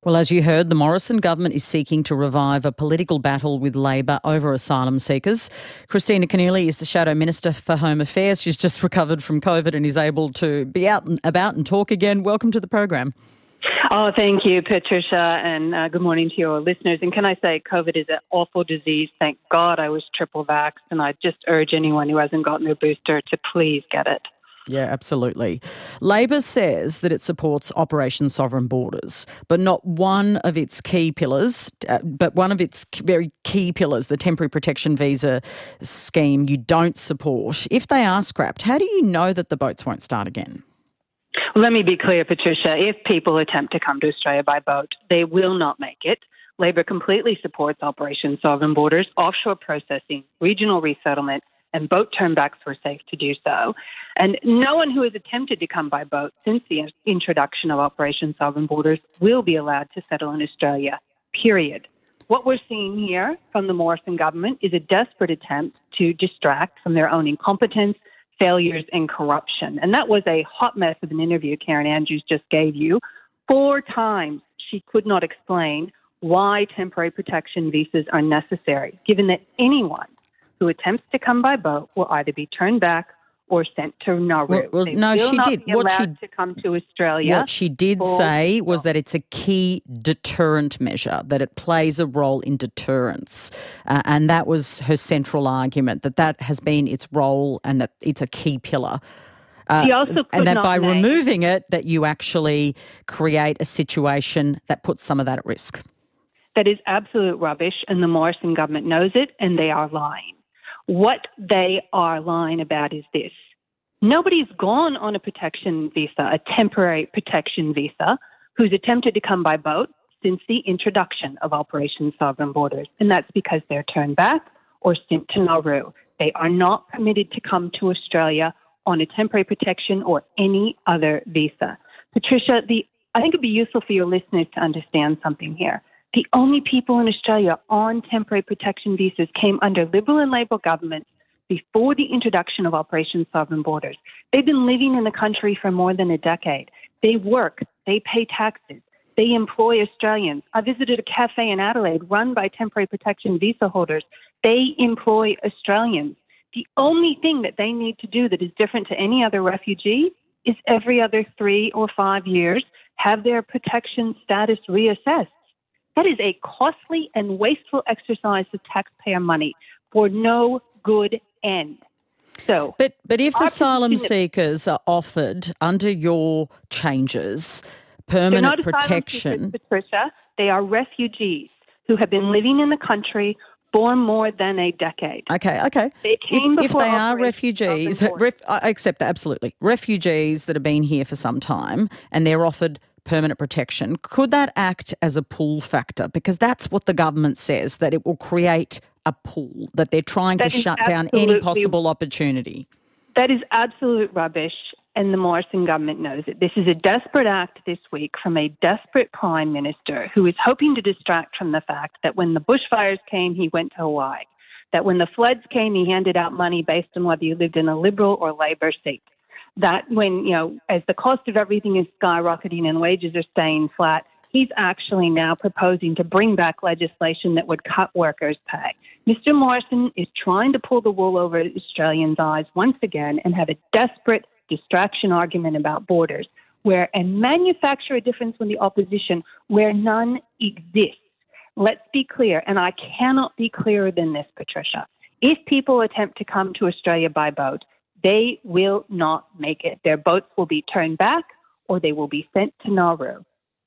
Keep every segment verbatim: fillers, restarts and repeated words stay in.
Well, as you heard, the Morrison government is seeking to revive a political battle with Labor over asylum seekers. Kristina Keneally is the Shadow Minister for Home Affairs. She's just recovered from COVID and is able to be out and about and talk again. Welcome to the program. Oh, thank you, Patricia, and uh, good morning to your listeners. And can I say COVID is an awful disease. Thank God I was triple vaxxed, and I just urge anyone who hasn't gotten their booster to please get it. Yeah, absolutely. Labor says that it supports Operation Sovereign Borders, but not one of its key pillars, uh, but one of its very key pillars, the temporary protection visa scheme, you don't support. If they are scrapped, how do you know that the boats won't start again? Well, let me be clear, Patricia. If people attempt to come to Australia by boat, they will not make it. Labor completely supports Operation Sovereign Borders, offshore processing, regional resettlement, and boat turnbacks were safe to do so. And no one who has attempted to come by boat since the introduction of Operation Sovereign Borders will be allowed to settle in Australia, period. What we're seeing here from the Morrison government is a desperate attempt to distract from their own incompetence, failures, and corruption. And that was a hot mess of an interview Karen Andrews just gave you. Four times she could not explain why temporary protection visas are necessary, given that anyone who attempts to come by boat will either be turned back or sent to Nauru. Well, well they no, will she not did. Be what allowed she to come to Australia. What she did say was that it's a key deterrent measure, that it plays a role in deterrence, uh, and that was her central argument. That that has been its role, and that it's a key pillar. Uh, she also could and that not by name. removing it, that you actually create a situation that puts some of that at risk. That is absolute rubbish, and the Morrison government knows it, and they are lying. What they are lying about is this. Nobody's gone on a protection visa, a temporary protection visa, who's attempted to come by boat since the introduction of Operation Sovereign Borders. And that's because they're turned back or sent to Nauru. They are not permitted to come to Australia on a temporary protection or any other visa. Patricia, the, I think it'd be useful for your listeners to understand something here. The only people in Australia on temporary protection visas came under Liberal and Labor governments before the introduction of Operation Sovereign Borders. They've been living in the country for more than a decade. They work, they pay taxes, they employ Australians. I visited a cafe in Adelaide run by temporary protection visa holders. They employ Australians. The only thing that they need to do that is different to any other refugee is every other three or five years have their protection status reassessed. That is a costly and wasteful exercise of taxpayer money for no good end. So, but but if asylum position- seekers are offered under your changes They're permanent not asylum protection, seekers, Patricia. They are refugees who have been living in the country for more than a decade. Okay, okay. They came if, if before they are Operation refugees, Sovereign Borders. ref, I accept that, absolutely. Refugees that have been here for some time and they're offered permanent protection, could that act as a pull factor? Because that's what the government says, that it will create a pull, that they're trying That to is shut down any absolutely- possible opportunity. That is absolute rubbish, and the Morrison government knows it. This is a desperate act this week from a desperate Prime Minister who is hoping to distract from the fact that when the bushfires came, he went to Hawaii, that when the floods came, he handed out money based on whether you lived in a Liberal or Labor seat, that when, you know, as the cost of everything is skyrocketing and wages are staying flat, he's actually now proposing to bring back legislation that would cut workers' pay. Mister Morrison is trying to pull the wool over Australians' eyes once again and have a desperate distraction argument about borders, where and manufacture a difference in the opposition where none exists. Let's be clear, and I cannot be clearer than this, Patricia. If people attempt to come to Australia by boat, they will not make it. Their boats will be turned back or they will be sent to Nauru.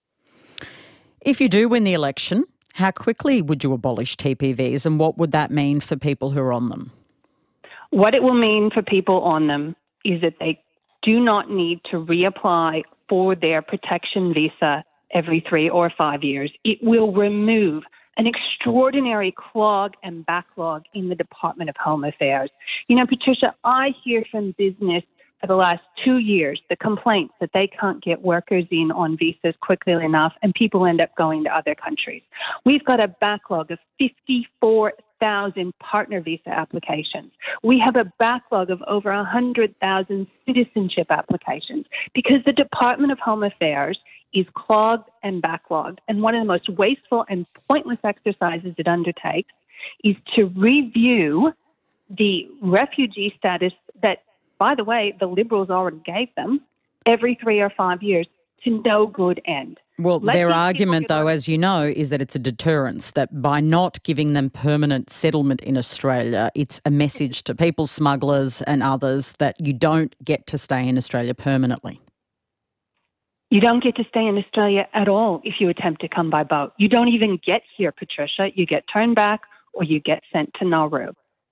If you do win the election, how quickly would you abolish T P Vs and what would that mean for people who are on them? What it will mean for people on them is that they do not need to reapply for their protection visa every three or five years. It will remove an extraordinary clog and backlog in the Department of Home Affairs. You know, Patricia, I hear from business for the last two years the complaints that they can't get workers in on visas quickly enough and people end up going to other countries. We've got a backlog of fifty-four thousand partner visa applications. We have a backlog of over one hundred thousand citizenship applications because the Department of Home Affairs is clogged and backlogged. And one of the most wasteful and pointless exercises it undertakes is to review the refugee status that, by the way, the Liberals already gave them every three or five years to no good end. Well, Let their these argument, people though, get- as you know, is that it's a deterrence, that by not giving them permanent settlement in Australia, it's a message to people smugglers and others that you don't get to stay in Australia permanently. You don't get to stay in Australia at all if you attempt to come by boat. You don't even get here, Patricia. You get turned back or you get sent to Nauru.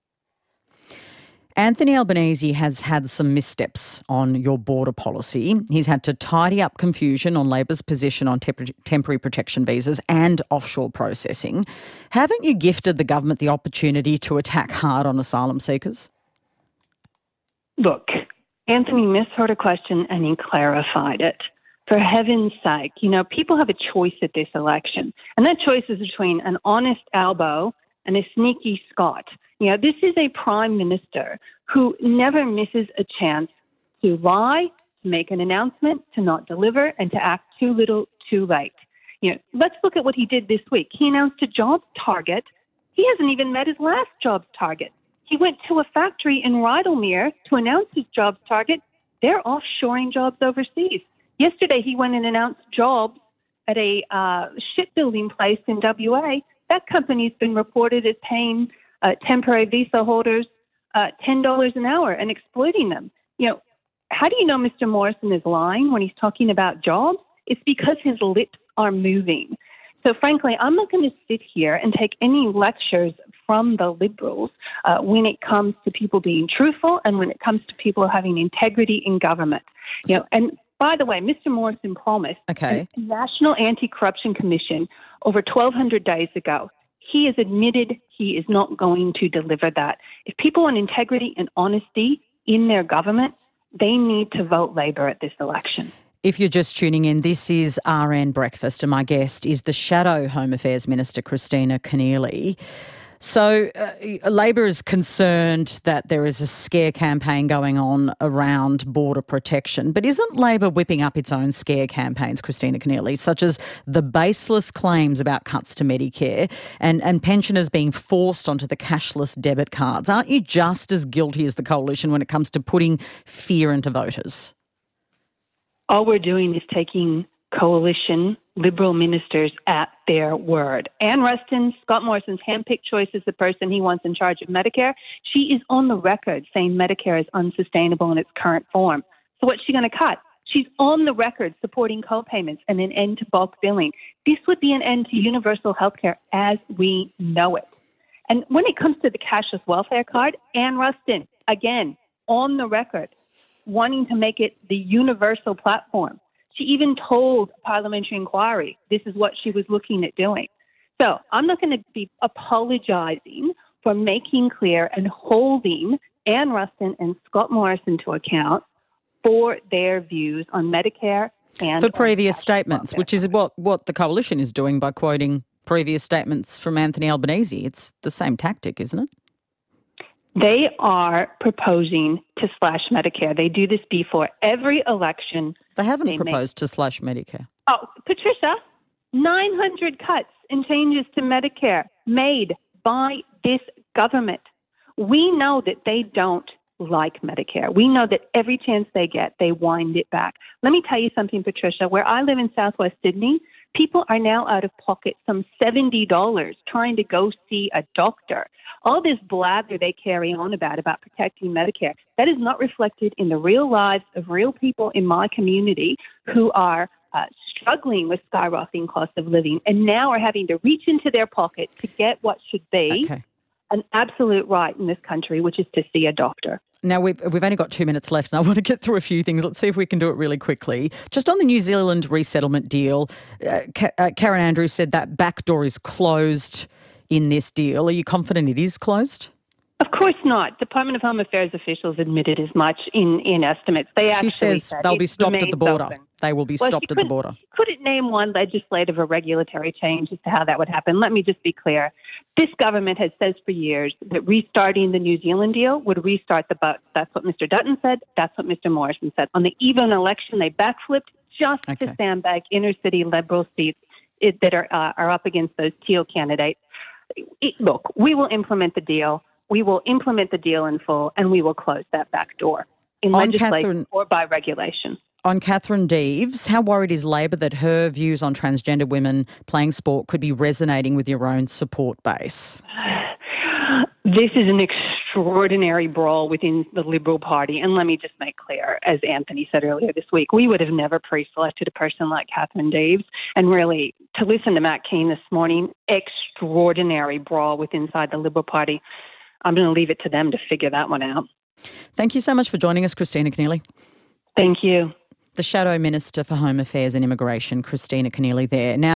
Anthony Albanese has had some missteps on your border policy. He's had to tidy up confusion on Labor's position on temp- temporary protection visas and offshore processing. Haven't you gifted the government the opportunity to attack hard on asylum seekers? Look, Anthony misheard a question and he clarified it. For heaven's sake, you know, people have a choice at this election, and that choice is between an honest Albo and a sneaky Scott. You know, this is a prime minister who never misses a chance to lie, to make an announcement, to not deliver, and to act too little, too late. You know, let's look at what he did this week. He announced a jobs target. He hasn't even met his last jobs target. He went to a factory in Rydalmere to announce his jobs target. They're offshoring jobs overseas. Yesterday, he went and announced jobs at a uh, shipbuilding place in W A. That company's been reported as paying uh, temporary visa holders uh, ten dollars an hour and exploiting them. You know, how do you know Mister Morrison is lying when he's talking about jobs? It's because his lips are moving. So frankly, I'm not going to sit here and take any lectures from the Liberals uh, when it comes to people being truthful and when it comes to people having integrity in government. You So- know, and by the way, Mister Morrison promised Okay. a National Anti-Corruption Commission over twelve hundred days ago. He has admitted he is not going to deliver that. If people want integrity and honesty in their government, they need to vote Labor at this election. If you're just tuning in, this is R N Breakfast, and my guest is the Shadow Home Affairs Minister, Christina Keneally. So uh, Labor is concerned that there is a scare campaign going on around border protection, but isn't Labor whipping up its own scare campaigns, Christina Keneally, such as the baseless claims about cuts to Medicare and, and pensioners being forced onto the cashless debit cards? Aren't you just as guilty as the Coalition when it comes to putting fear into voters? All we're doing is taking Coalition Liberal ministers at their word. Anne Ruston, Scott Morrison's handpicked choice as the person he wants in charge of Medicare. She is on the record saying Medicare is unsustainable in its current form. So what's she going to cut? She's on the record supporting co-payments and an end to bulk billing. This would be an end to universal health care as we know it. And when it comes to the cashless welfare card, Anne Ruston, again, on the record, wanting to make it the universal platform. She even told a parliamentary inquiry this is what she was looking at doing. So I'm not going to be apologizing for making clear and holding Anne Ruston and Scott Morrison to account for their views on Medicare and For previous on statements, welfare. which is what, what the Coalition is doing by quoting previous statements from Anthony Albanese. It's the same tactic, isn't it? They are proposing to slash Medicare. They do this before every election. They haven't They make- proposed to slash Medicare. Oh, Patricia, nine hundred cuts and changes to Medicare made by this government. We know that they don't like Medicare. We know that every chance they get, they wind it back. Let me tell you something, Patricia. Where I live in Southwest Sydney, people are now out of pocket some seventy dollars trying to go see a doctor. All this blather they carry on about, about protecting Medicare, that is not reflected in the real lives of real people in my community who are uh, struggling with skyrocketing cost of living and now are having to reach into their pocket to get what should be Okay. an absolute right in this country, which is to see a doctor. Now, we've, we've only got two minutes left and I want to get through a few things. Let's see if we can do it really quickly. Just on the New Zealand resettlement deal, uh, Ka- uh, Karen Andrews said that back door is closed in this deal. Are you confident it is closed? Of course not. Department of Home Affairs officials admitted as much in, in estimates. They She actually says said they'll it be stopped at the remains border. open. They will be Well, she stopped at the couldn't- border. She couldn't name one legislative or regulatory change as to how that would happen. Let me just be clear. This government has said for years that restarting the New Zealand deal would restart the boat. That's what Mister Dutton said. That's what Mister Morrison said. On the eve of an election, they backflipped, just Okay. to sandbag inner city Liberal seats it, that are uh, are up against those Teal candidates. It, look, we will implement the deal. We will implement the deal in full, and we will close that back door in On legislation Catherine- or by regulation. On Catherine Deves, how worried is Labor that her views on transgender women playing sport could be resonating with your own support base? This is an extraordinary brawl within the Liberal Party. And let me just make clear, as Anthony said earlier this week, we would have never pre-selected a person like Catherine Deves. And really, to listen to Matt Keane this morning, extraordinary brawl within inside the Liberal Party. I'm going to leave it to them to figure that one out. Thank you so much for joining us, Christina Keneally. Thank you. The Shadow Minister for Home Affairs and Immigration, Christina Keneally there. Now,